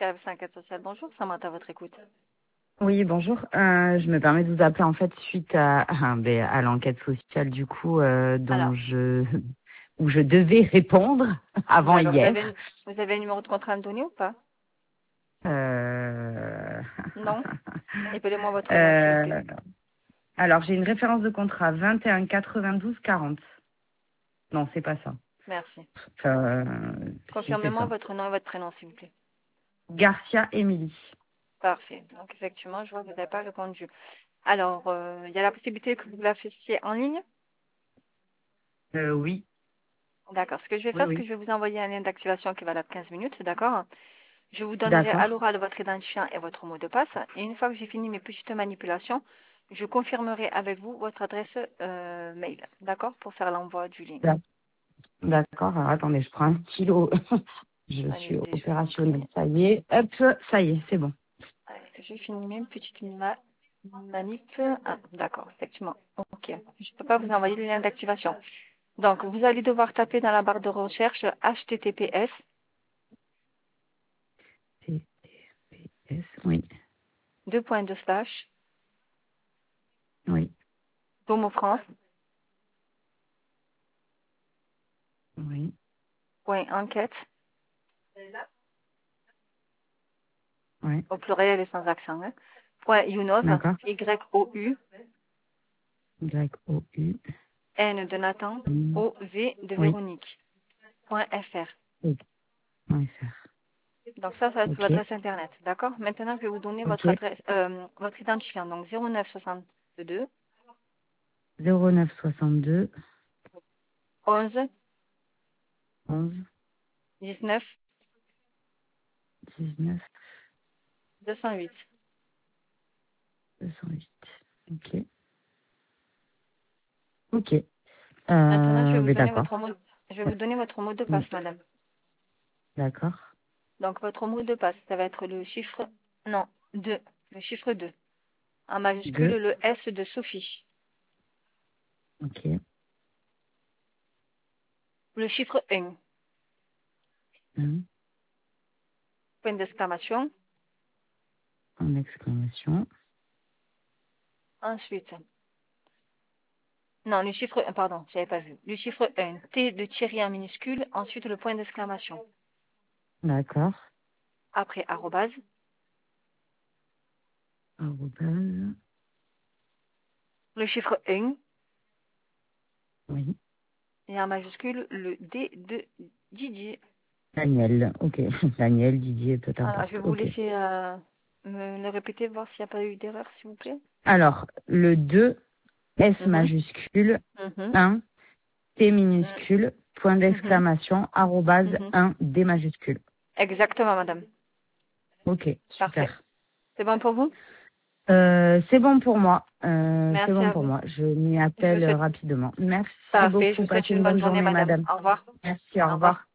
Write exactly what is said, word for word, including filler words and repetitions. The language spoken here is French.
Service enquête sociale, bonjour, Samantha à votre écoute. Oui, bonjour. Euh, je me permets de vous appeler en fait suite à, à, ben, à l'enquête sociale du coup euh, dont Alors, je où je devais répondre avant d'accord, vous hier. avez, vous avez un numéro de contrat à me donner ou pas? Euh... Non? Épelez-moi votre nom, s'il vous plaît. euh, Alors j'ai une référence de contrat vingt et un quatre-vingt-douze quarante. Non, c'est pas ça. Merci. Euh, si c'est Confirmez-moi ça. votre nom et votre prénom, s'il vous plaît. Garcia Émilie. Parfait. Donc, effectivement, je vois que vous n'avez pas répondu. Alors, euh, il y a la possibilité que vous la fassiez en ligne? Euh, oui, D'accord. Ce que je vais oui, faire, c'est que oui. je vais vous envoyer un lien d'activation qui va valable quinze minutes, d'accord? Je vous donnerai à D'accord. l'oral votre identifiant et votre mot de passe. Et une fois que j'ai fini mes petites manipulations, je confirmerai avec vous votre adresse euh, mail, d'accord, pour faire l'envoi du lien. D'ac- D'accord. Alors attendez, je prends un stylo. Je suis Allez-y, je vous en opérationnelle. prie. Ça y est. Hop, ça y est, c'est bon. Allez, j'ai fini mes petites ma- manip. Ah, d'accord, effectivement. Ok. Je ne peux pas vous envoyer le lien d'activation. Donc, vous allez devoir taper dans la barre de recherche H T T P S, T P S, oui, deux points de slash, oui, Domo France, oui, point enquête, oui. au pluriel et sans accent, hein, point Younov, D'accord. Y O U, Y O U. N de Nathan, Mm, O V de oui, Véronique, point F R. oui. Point F R. Donc ça, ça va être Ok, votre adresse internet, d'accord? Maintenant, je vais vous donner ok. votre adresse, euh, votre identifiant, donc zéro neuf soixante-deux, zéro neuf soixante-deux onze, onze dix-neuf, dix-neuf deux cent huit. deux cent huit. Ok, ok. Maintenant, je vais Euh, vous mais donner d'accord. votre mot, je vais vous donner votre mot de Mm, passe, madame. d'accord. Donc, votre mot de passe, ça va être le chiffre, non, deux, le chiffre deux. En majuscule, deux. le S de Sophie. Ok. Le chiffre un, Un. point d'exclamation. En exclamation. Ensuite, non, le chiffre un, pardon, j'avais pas vu. Le chiffre un, T de Thierry en minuscule, ensuite le point d'exclamation. D'accord. Après, arrobase, Arrobase. le chiffre un, Oui. et en majuscule, le D de Didier. Daniel. Ok. Daniel, Didier, peu Alors, je vais importe. vous Ok. laisser euh, me le répéter, voir s'il n'y a pas eu d'erreur, s'il vous plaît. Alors, le deux S Mhm, majuscule, mhm, un T mhm, minuscule, point mhm, d'exclamation, arrobase mhm. un D majuscule. Exactement, madame. Ok, Parfait. super. C'est bon pour vous? Euh, c'est bon pour moi. Euh, c'est Merci bon à pour vous. moi. Je m'y Je vous appelle souhaite, rapidement. Merci parfait. Je beaucoup. vous souhaite Passez une une bonne bonne journée, journée, madame. madame. Au revoir. Merci. Au Au revoir. revoir.